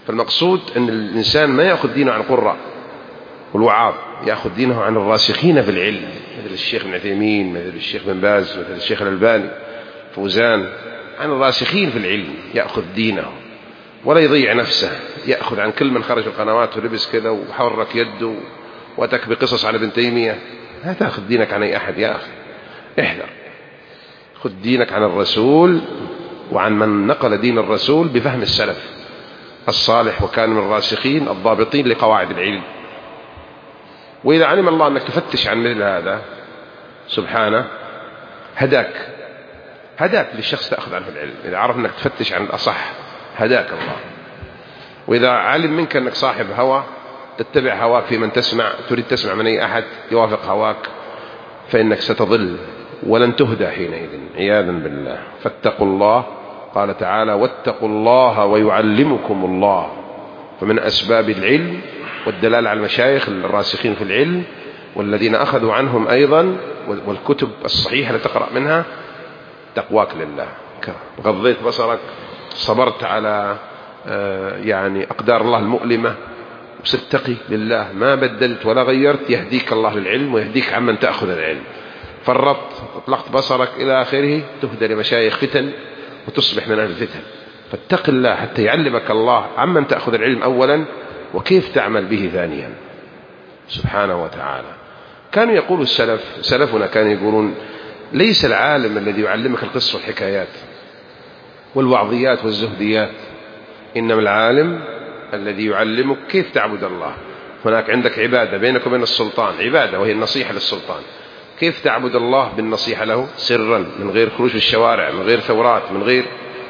فالمقصود أن الإنسان ما يأخذ دينه عن القراء والوعاظ، يأخذ دينه عن الراسخين في العلم، مثل الشيخ ابن عثيمين، مثل الشيخ بن باز، مثل الشيخ الألباني، فوزان، عن الراسخين في العلم يأخذ دينه ولا يضيع نفسه، يأخذ عن كل من خرج القنوات ولبس كذا وحرك يده واتك بقصص على ابن تيمية. لا تأخذ دينك عن أي أحد يا أخي، احذر، خذ دينك عن الرسول وعن من نقل دين الرسول بفهم السلف الصالح، وكان من الراسخين الضابطين لقواعد العلم. وإذا علم الله أنك تفتش عن مثل هذا سبحانه هداك للشخص تأخذ عنه العلم. إذا عرف أنك تفتش عن الأصح هداك الله. وإذا علم منك أنك صاحب هوى تتبع هواك في من تسمع، تريد تسمع من أي أحد يوافق هواك، فإنك ستضل ولن تهدى حينئذ عياذا بالله. فاتقوا الله، قال تعالى واتقوا الله ويعلمكم الله. فمن أسباب العلم والدلالة على المشايخ الراسخين في العلم والذين أخذوا عنهم أيضا والكتب الصحيحة لتقرأ منها تقواك لله، غضيت بصرك، صبرت على يعني أقدار الله المؤلمة، وستقي لله، ما بدلت ولا غيرت، يهديك الله للعلم ويهديك عمن تأخذ العلم. فرطت اطلقت بصرك إلى آخره تهدى لمشايخ فتن وتصبح من أهل الفتن. فاتق الله حتى يعلمك الله عمن تأخذ العلم أولا وكيف تعمل به ثانيا سبحانه وتعالى. كانوا يقول سلفنا كانوا يقولون ليس العالم الذي يعلمك القصص والحكايات والوعظيات والزهديات، إنما العالم الذي يعلمك كيف تعبد الله. هناك عندك عبادة بينك وبين السلطان، عبادة وهي النصيحة للسلطان، كيف تعبد الله بالنصيحة له سرا من غير خروج في الشوارع، من غير ثورات، من غير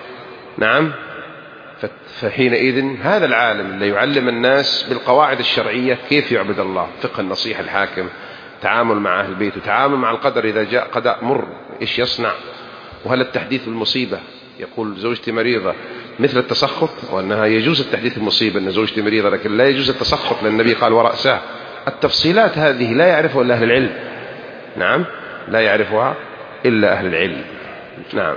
فحينئذ هذا العالم اللي يعلم الناس بالقواعد الشرعية كيف يعبد الله، فقه النصيحة الحاكم، تعامل مع أهل البيت، وتعامل مع القدر إذا جاء قضاء مر إيش يصنع، وهل التحديث بالمصيبة، يقول زوجتي مريضة مثل التسخط، وأنها يجوز التحديث بالمصيبة أن زوجتي مريضة، لكن لا يجوز التسخط لأن النبي قال ورأسه. التفصيلات هذه لا يعرفها إلا أهل العلم، لا يعرفها إلا أهل العلم.